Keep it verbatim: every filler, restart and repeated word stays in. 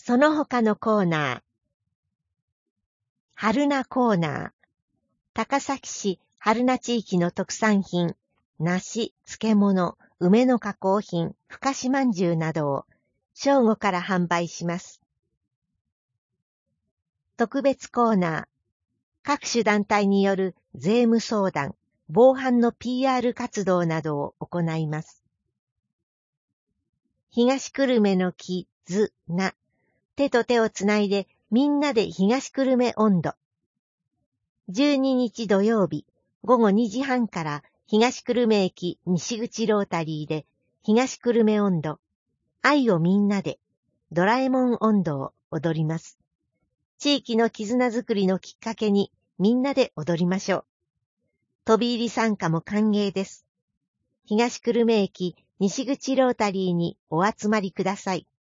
その他のコーナー。春菜コーナー。高崎市春菜地域の特産品、梨、漬物、梅の加工品、ふかしまんじゅうなどを正午から販売します。特別コーナー。各種団体による税務相談、防犯の ピーアール 活動などを行います。東久留米のきずな。手と手をつないでみんなで東久留米音頭。じゅうににち土曜日ごごにじはんから東久留米駅西口ロータリーで東久留米音頭、愛をみんなで、ドラえもん音頭を踊ります。地域の絆づくりのきっかけにみんなで踊りましょう。飛び入り参加も歓迎です。東久留米駅西口ロータリーにお集まりください。